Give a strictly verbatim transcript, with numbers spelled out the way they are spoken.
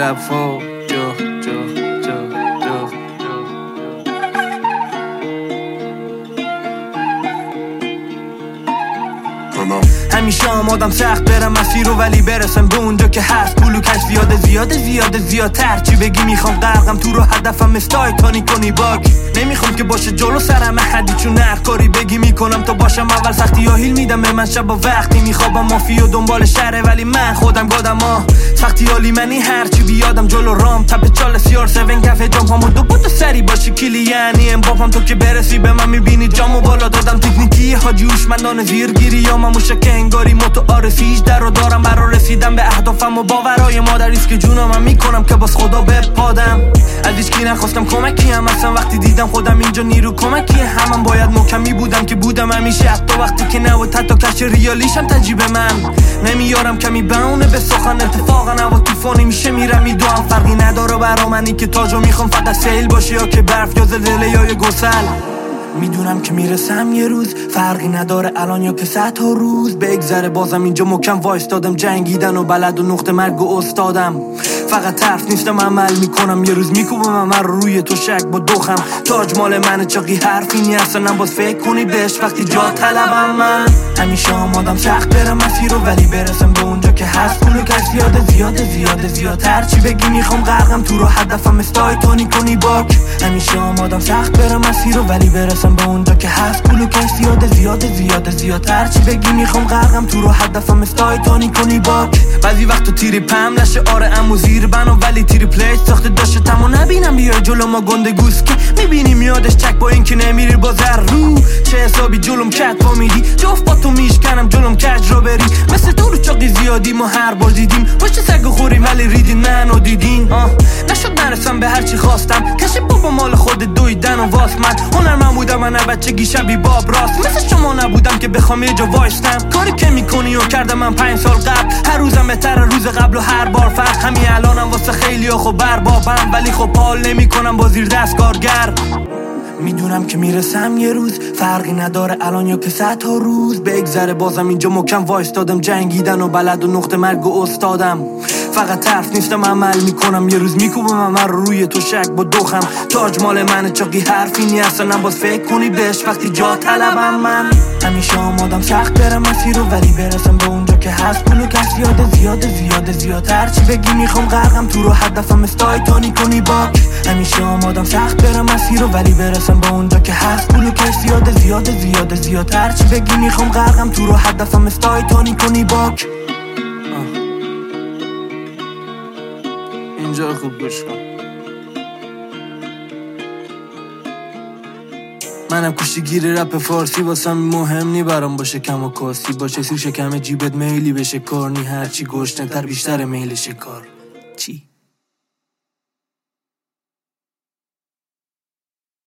رپ فوق جو جو جو جو همیشه آمادم سخت برم مسیر رو ولی برسم به اونجا که هست. پول و کش زیاده زیاده زیاده زیادتر چی بگی میخوام غرقم تو رو هدفم استایتانی کنی باک. نمیخوام که باشه جلو سرم احدی چون هر کاری بگی میکنم تا باشم اول سختی یا هیل میدم به من شب و وقتی میخوابم مافی و دنبال شهره ولی من خودم گادم ها سختی حالی منی هرچی بیادم جلو رام تپ چال سیار سون کفه جام همون دو بوت سری باشی کلی یعنی امباپم تو که برسی به من میبینی جامو بالا دادم تکنیکی حاجی هوشمندانه زیرگیری یا من موشک انگاری متعارفیش در رو دارم برا رسیدم به اهدافم و باورای مادریست که جونم من میکنم که باز خدا بپادم. از هیچ کی نخواستم کمکی هم اصلا وقتی دیدم خودم اینجا نیرو کمکی همم باید محکمی بودم که بودم همیشه حتی وقتی که نبود حتی کش ریالیشم تجیب من نمیارم کمی بهونه به سخن اتفاقا هوا طوفانی میشه میرم میدوام فرقی نداره برا منی که تاجو میخوام فقط سیل باشه یا که برف یا زلزله یا یه گسل. میدونم که میرسم یه روز فرقی نداره الان یا که صد تا روز بگذره بازم اینجا مکم وایستادم جنگیدن و بلد و نقطه مرگ و استادم فقط حرف نیستم عمل میکنم یه روز میکوبم من رو روی تو شک با دوخم تاج مال منه چاقی حرفی نیست اصلا باز فکر کنی بهش وقتی جا طلبم من همیشه آمادم سخت برم مسیر رو ولی برسم به اونجا که هست پول و کش زیاده زیاده زیاده زیادتر چی بگی میخوام غرقم تو رو هدفم استایتانی کنی باک. همیشه آمادم سخت برم مسیر رو ولی برسم به اونجا که هست پول و کش زیاده زیاده زیاده زیادتر چی بگی میخوام غرقم تو رو هدفم استایتانی کنی باک. بعضی وقتا تیری پم نشه آره امو زیر بنا ولی تیری پلیت ساخته داشته تمو نبینم بیای جلو ما گنده گوز که میبینیم یادش چک با این که نمیری با زر رو چه حسابی جلوم کت پا میدی جفت با تو میشکنم جلوم کج رو بری مثل تو رو چاقی زیادی ما هر بار دیدیم پشت سگ خوریم ولی ریدین منو دیدین آه نشد نرسم به هرچی خواستم کشی بابا مال خود دویدن و واس من هنر من بودم من بچگی شبی باب راست مثل شما نبودم که بخوام یه جا وایستم کاری که میکنی و کردم من پنج سال قبل هر روزم بهتر روز قبل و هر بار فرق همین الانم واسه خیلی ها خب بربابم ولی خب حال نمیکنم با زیر دست کارگر. میدونم که میرسم یه روز فرقی نداره الان یا که صد تا روز بگذره بازم اینجا مکم وایستادم جنگیدن و بلد و نقطه مرگ و استادم فقط حرف نیستم عمل میکنم یه روز میکوبم من رو روی تو شک با دوخم تاج مال منه چاقی حرفی نیست اصلا باز فکر کنی بهش وقتی جا طلبم من همیشه آمادم سخت برم مسیر رو ولی برسم به اونجا که هست پول و کش زیاده زیاده زیاده زیادتر چی بگی میخوام غرقم تو رو هدفم استایتانی کنی باک. همیشه آمادم سخت برم مسیر رو ولی برسم به اونجا که هست پول و کش زیاده زیاده زیاده زیادتر چی بگی میخوام غرقم تو رو هدفم استایتانی کنی باک. اینجا خوب گوش کن منم کشتیگیر رپ فارسی واسم مهم نی برام باشه کم و کاستی باشه سیر شکم جیبت میلی بشه کار نی هرچی گشنه تر بیشتر میل شکار چی